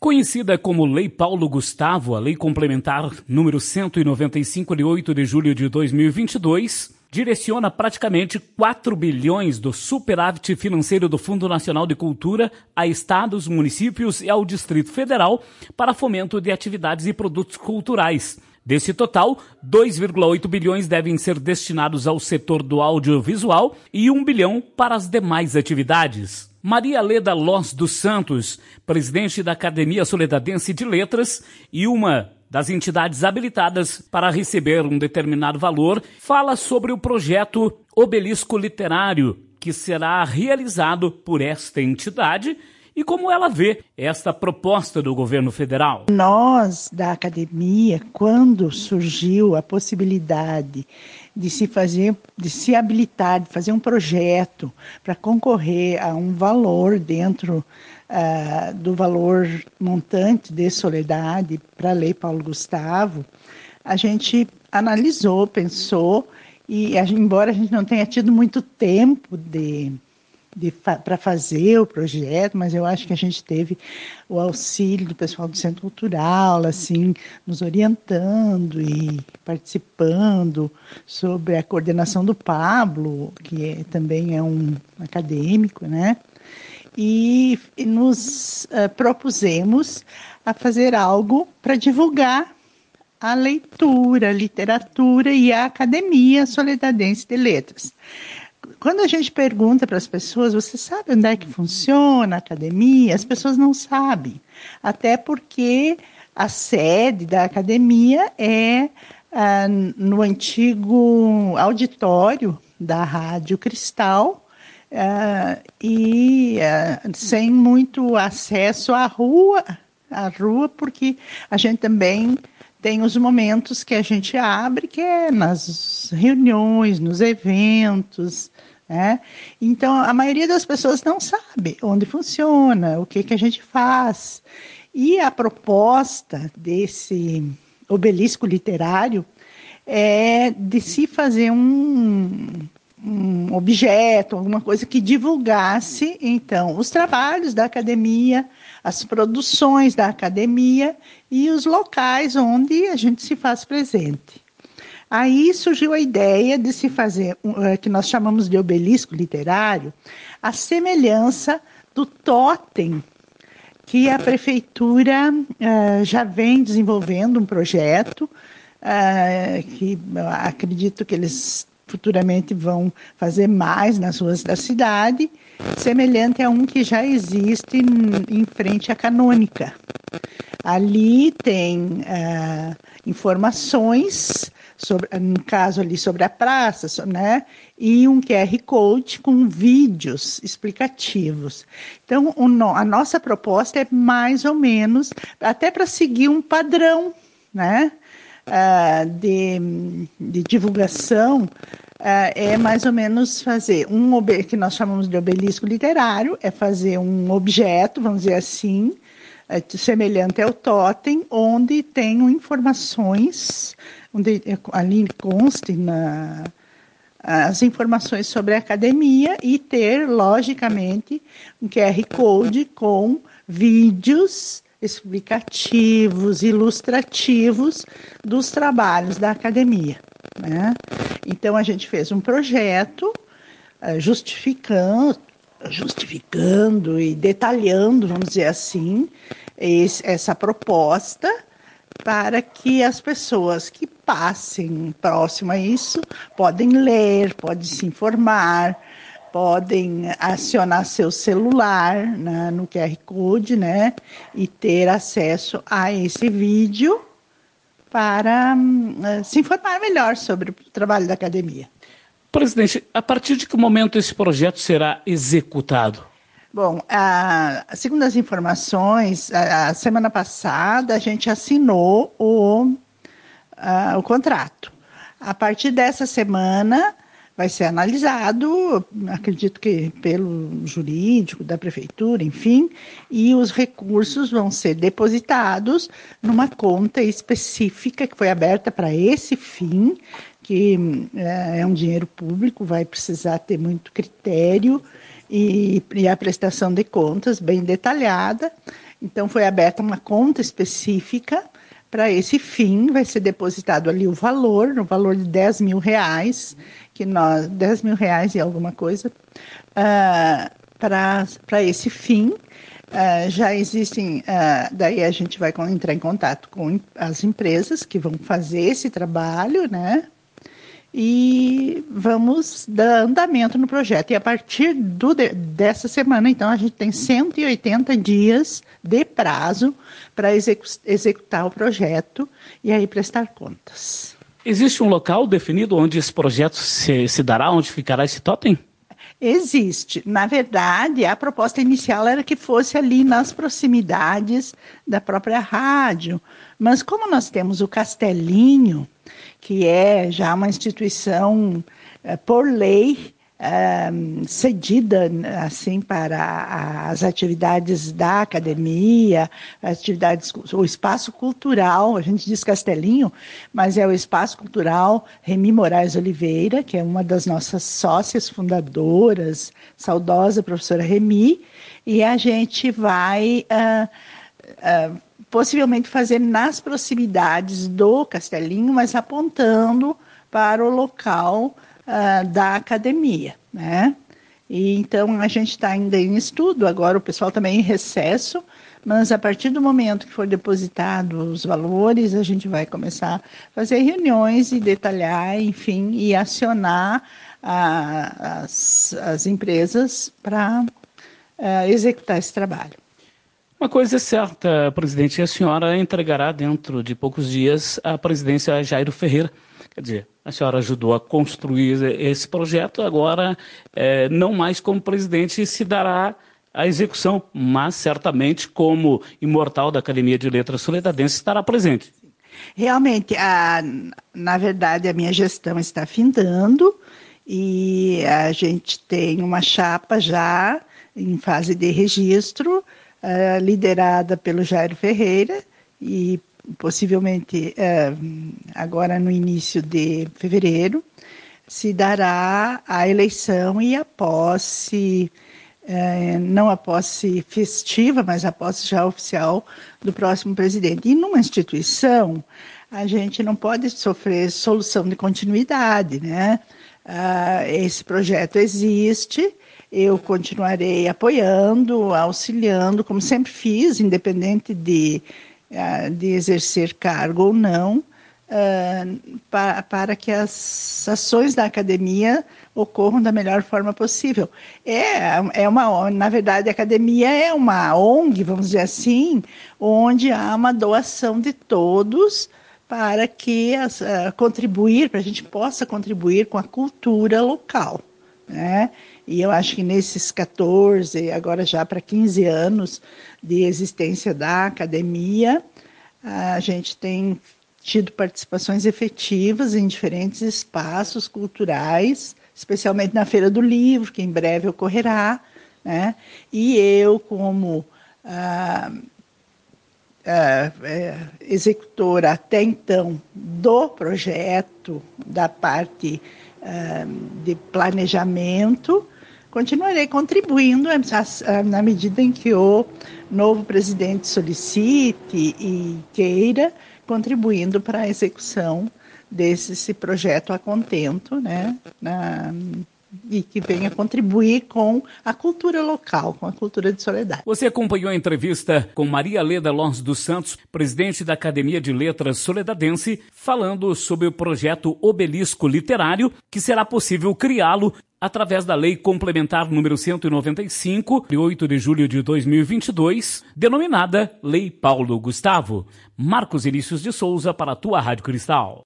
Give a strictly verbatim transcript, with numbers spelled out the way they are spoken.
Conhecida como Lei Paulo Gustavo, a Lei Complementar número cento e noventa e cinco, de oito de julho de dois mil e vinte e dois, direciona praticamente quatro bilhões do superávit financeiro do Fundo Nacional de Cultura a estados, municípios e ao Distrito Federal para fomento de atividades e produtos culturais. Desse total, dois vírgula oito bilhões devem ser destinados ao setor do audiovisual e um bilhão para as demais atividades. Maria Leda Loz dos Santos, presidente da Academia Soledadense de Letras e uma das entidades habilitadas para receber um determinado valor, fala sobre o projeto Obelisco Literário, que será realizado por esta entidade, e como ela vê esta proposta do governo federal. Nós, da academia, quando surgiu a possibilidade de se fazer, de se habilitar, de fazer um projeto para concorrer a um valor dentro uh, do valor montante de Soledade para a Lei Paulo Gustavo, a gente analisou, pensou, e embora a gente não tenha tido muito tempo de... para fazer o projeto, mas eu acho que a gente teve o auxílio do pessoal do Centro Cultural, assim, nos orientando e participando sobre a coordenação do Pablo, que é, também é um acadêmico, né? E, e nos uh, propusemos a fazer algo para divulgar a leitura, a literatura e a Academia Soledadense de Letras. Quando a gente pergunta para as pessoas, você sabe onde é que funciona a academia? As pessoas não sabem, até porque a sede da academia é ah, no antigo auditório da Rádio Cristal ah, e ah, sem muito acesso à rua, à rua, porque a gente também tem os momentos que a gente abre, que é nas reuniões, nos eventos, né? Então, a maioria das pessoas não sabe onde funciona, o que, que a gente faz. E a proposta desse obelisco literário é de se fazer um, um objeto, alguma coisa que divulgasse, então, os trabalhos da academia, as produções da academia e os locais onde a gente se faz presente. Aí surgiu a ideia de se fazer, uh, que nós chamamos de obelisco literário, a semelhança do totem, que a prefeitura uh, já vem desenvolvendo um projeto, uh, que uh, acredito que eles futuramente vão fazer mais nas ruas da cidade, semelhante a um que já existe em frente à Canônica. Ali tem uh, informações, sobre, no caso ali sobre a praça, né, e um Q R Code com vídeos explicativos. Então, o, a nossa proposta é mais ou menos, até para seguir um padrão, né, uh, de, de divulgação, Uh, é mais ou menos fazer um que nós chamamos de obelisco literário, é fazer um objeto, vamos dizer assim, uh, semelhante ao totem, onde tenham informações, onde ali conste na, as informações sobre a academia e ter, logicamente, um Q R Code com vídeos explicativos, ilustrativos dos trabalhos da academia, né? Então, a gente fez um projeto uh, justificando, justificando e detalhando, vamos dizer assim, esse, essa proposta para que as pessoas que passem próximo a isso podem ler, podem se informar, podem acionar seu celular, né, no Q R Code, né, e ter acesso a esse vídeo para uh, se informar melhor sobre o trabalho da academia. Presidente, a partir de que momento esse projeto será executado? Bom, a, segundo as informações, a, a semana passada a gente assinou o, a, o contrato. A partir dessa semana vai ser analisado, acredito que pelo jurídico da prefeitura, enfim, e os recursos vão ser depositados numa conta específica que foi aberta para esse fim, que é, é um dinheiro público, vai precisar ter muito critério e, e a prestação de contas bem detalhada. Então foi aberta uma conta específica para esse fim, vai ser depositado ali o valor, o valor de dez mil reais, que nós, dez mil reais e alguma coisa, uh, para esse fim. Uh, já existem, uh, daí a gente vai entrar em contato com as empresas que vão fazer esse trabalho, né? E vamos dar andamento no projeto. E a partir do, dessa semana, então, a gente tem cento e oitenta dias de prazo para execu executar o projeto e aí prestar contas. Existe um local definido onde esse projeto se, se dará, onde ficará esse totem? Existe. Na verdade, a proposta inicial era que fosse ali nas proximidades da própria rádio. Mas como nós temos o Castelinho, que é já uma instituição, uh, por lei, uh, cedida assim, para as atividades da academia, atividades, o espaço cultural, a gente diz Castelinho, mas é o espaço cultural Remy Moraes Oliveira, que é uma das nossas sócias fundadoras, saudosa professora Remy, e a gente vai uh, uh, possivelmente fazer nas proximidades do Castelinho, mas apontando para o local uh, da academia, né? E então a gente está ainda em estudo, agora o pessoal também em recesso, mas a partir do momento que for depositado os valores, a gente vai começar a fazer reuniões e detalhar, enfim, e acionar a, as, as empresas para uh, executar esse trabalho. Uma coisa é certa, presidente, a senhora entregará dentro de poucos dias a presidência a Jairo Ferreira. Quer dizer, a senhora ajudou a construir esse projeto, agora é, não mais como presidente se dará a execução, mas certamente como imortal da Academia de Letras Soledadense estará presente. Realmente, a, na verdade, a minha gestão está findando e a gente tem uma chapa já em fase de registro, Uh, liderada pelo Jairo Ferreira e possivelmente uh, agora no início de fevereiro se dará a eleição e a posse, uh, não a posse festiva, mas a posse já oficial do próximo presidente. E numa instituição a gente não pode sofrer solução de continuidade, né? Uh, esse projeto existe. Eu continuarei apoiando, auxiliando, como sempre fiz, independente de, de exercer cargo ou não, uh, para, para que as ações da academia ocorram da melhor forma possível. É, é uma, na verdade, a academia é uma O N G, vamos dizer assim, onde há uma doação de todos para que as, uh, contribuir, para a gente possa contribuir com a cultura local, né? E eu acho que nesses quatorze, agora já para quinze anos de existência da academia, a gente tem tido participações efetivas em diferentes espaços culturais, especialmente na Feira do Livro, que em breve ocorrerá, né? E eu, como ah, ah, é, executora até então do projeto, da parte ah, de planejamento, continuarei contribuindo na medida em que o novo presidente solicite e queira, contribuindo para a execução desse projeto a contento, né, na, e que venha contribuir com a cultura local, com a cultura de Soledade. Você acompanhou a entrevista com Maria Leda Lons dos Santos, presidente da Academia de Letras Soledadense, falando sobre o projeto Obelisco Literário, que será possível criá-lo através da Lei Complementar número cento e noventa e cinco, de oito de julho de dois mil e vinte e dois, denominada Lei Paulo Gustavo. Marcos Vinícius de Souza para a tua Rádio Cristal.